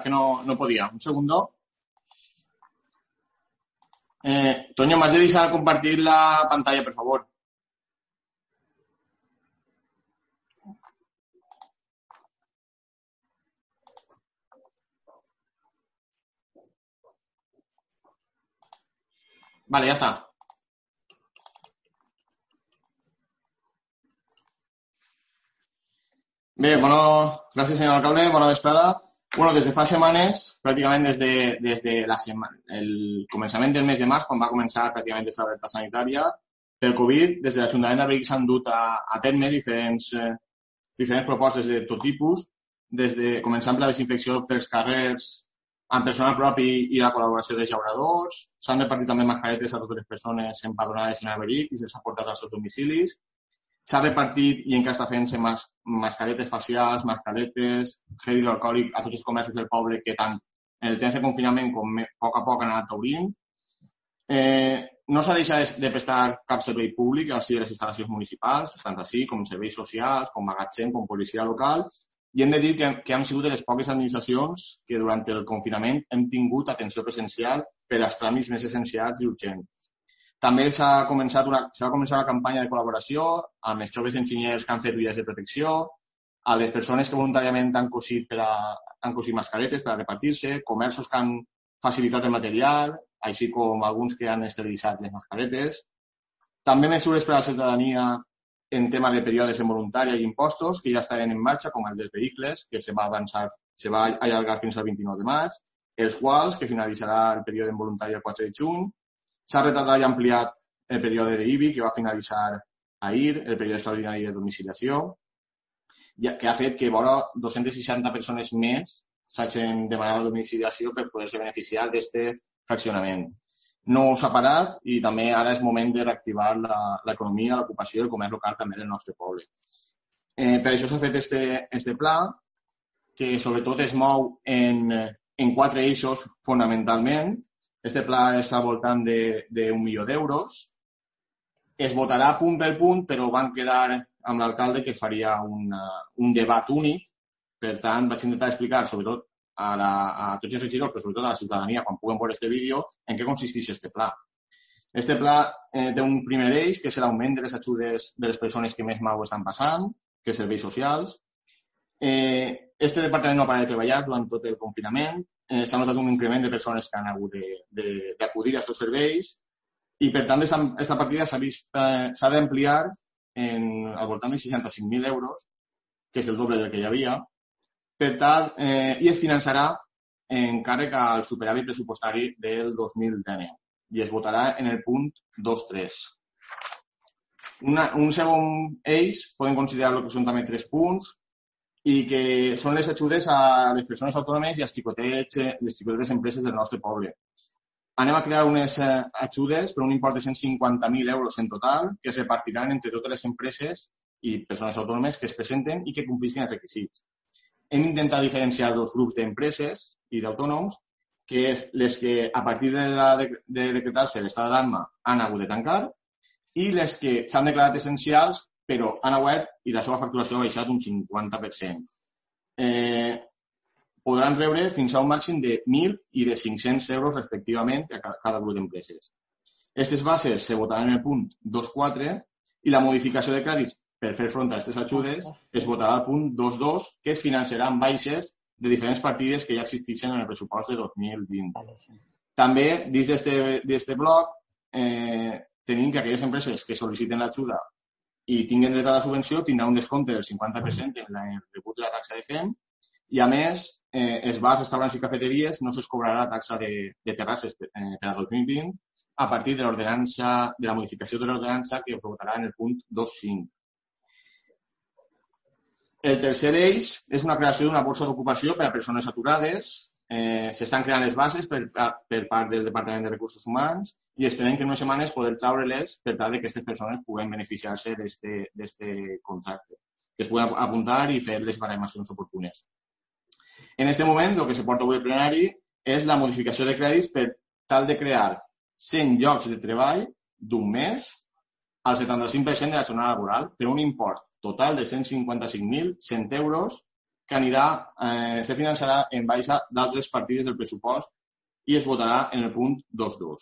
que no podía. Un segundo. Toño, ¿me has de dejar compartir la pantalla, por favor? Vale, ya está. Bé, gràcies, senyor alcalde. Bona vesprada. Des de fa setmanes, pràcticament des de el començament del mes de març, quan va començar pràcticament aquesta alerta sanitària, pel Covid, des de l'Ajuntament d'Abrils s'han dut a terme diferents propostes de tot tipus, començant per la desinfecció pels carrers amb personal propi i la col·laboració de llauradors. S'han repartit també mascaretes a totes les persones empadronades en Alberic i se'ls ha portat als seus domicilis. S'ha repartit i encara està fent-se mascaretes facials, mascaretes, gel hidroalcohòlic a tots els comerços del poble que tant en el temps de confinament com a poc han anat obrint. No s'ha deixat de prestar cap servei públic així a les instal·lacions municipals, tant així com serveis socials, com magatzem, com policia local, i hem de dir que hem sigut de les poques administracions que durant el confinament hem tingut atenció presencial per als tràmits més essencials i urgents. També s'ha començat una campanya de col·laboració amb els joves enginyers que han fet vies de protecció, a les persones que voluntàriament han cosit mascaretes per a repartir-se, comerços que han facilitat el material, així com alguns que han esterilitzat les mascaretes. També mesures per a la ciutadania en tema de períodes en voluntària i impostos que ja estaven en marxa, com el dels vehicles, que se va allargar fins al 29 de maig, els quals, que finalitzarà el període en voluntària el 4 de juny. S'ha retardat i ampliat el període d'IBI, que va finalitzar ahir, el període extraordinari de domiciliació, que ha fet que vora 260 persones més s'hagin demanat la domiciliació per poder-se beneficiar d'aquest fraccionament. No s'ha parat i també ara és moment de reactivar l'economia, l'ocupació i el comerç local també del nostre poble. Per això s'ha fet este pla, que sobretot es mou en 4 eixos fonamentalment. Este pla és al voltant d'1 milió d'euros. Es votarà punt per punt, però van quedar amb l'alcalde que faria un debat únic. Per tant, vaig intentar explicar, sobretot a tots els regidors, però sobretot a la ciutadania, quan puguem veure aquest vídeo, en què consisteix aquest pla. Este pla té un primer eix, que és l'augment de les ajudes de les persones que més mal ho estan passant, que és serveis socials. Este departament no para de treballar durant tot el confinament. S'ha notat un increment de persones que han hagut d'acudir a aquests serveis i, per tant, aquesta partida s'ha d'ampliar al voltant de 65.000 euros, que és el doble del que hi havia, per tant, i es finançarà en càrrec al superàvit pressupostari del 2019 i es votarà en el punt 2.3. Un segon eix, podem considerar-lo que són també 3 punts, i que són les ajudes a les persones autònomes i als xicotetes empreses del nostre poble. Anem a crear unes ajudes per un import de 150.000 euros en total que es repartiran entre totes les empreses i persones autònomes que es presenten i que complisquen els requisits. Hem d'intentar diferenciar 2 grups d'empreses i d'autònoms, que és les que a partir de decretar-se l'estat d'alarma han hagut de tancar i les que s'han declarat essencials però han obert i la seva facturació ha baixat un 50%. Podran rebre fins a un màxim de 1.000 i de 500 euros respectivament a cada grup d'empreses. Aquestes bases se votaran en el punt 2.4 i la modificació de crèdits per fer front a aquestes ajudes es votarà al punt 2.2, que es finançarà amb baixes de diferents partides que ja existeixen en el pressupost de 2020. També, dins d'aquest bloc, tenim que aquelles empreses que sol·liciten l'ajuda i tinguin dret a la subvenció tindrà un descompte del 50% en el rebut de la taxa de FEM i, a més, els bars, restaurants i cafeteries no se'ls cobrarà la taxa de terrasses per a 2020 a partir de la modificació de l'ordenança que votarà en el punt 2.5. El tercer eix és una creació d'una borsa d'ocupació per a persones aturades. S'estan creant les bases per part del Departament de Recursos Humans i esperem que en unes setmanes poder traure-les per tal que aquestes persones puguen beneficiar-se d'aquest contracte, que es puguen apuntar i fer les baremacions oportunes. En aquest moment, el que se porta avui al plenari és la modificació de crèdits per tal de crear 100 llocs de treball d'un mes al 75% de la jornada laboral per un import total de 155.100 euros que se finançarà en baixa d'altres partides del pressupost i es votarà en el punt 2.2.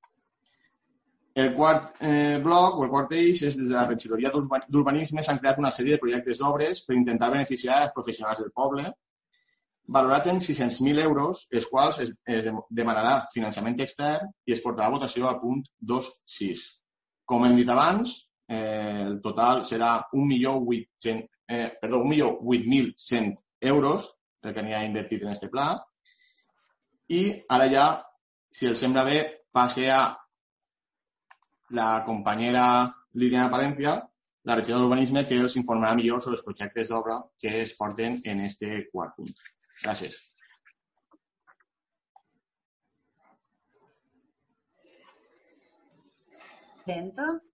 El quart bloc o el quart eix és des de la regidoria d'Urbanisme s'han creat una sèrie de projectes d'obres per intentar beneficiar els professionals del poble, valorat en 600.000 euros, els quals es demanarà finançament extern i es portarà a votació al punt 2.6. Com hem dit abans, el total serà 1.8.100 euros el que n'hi ha invertit en aquest pla. I ara ja, si els sembla bé, passe a la companyera Liliana Palencia, la regidora d'Urbanisme, que els informarà millor sobre els projectes d'obra que es porten en aquest quart punt. Gràcies. Presento.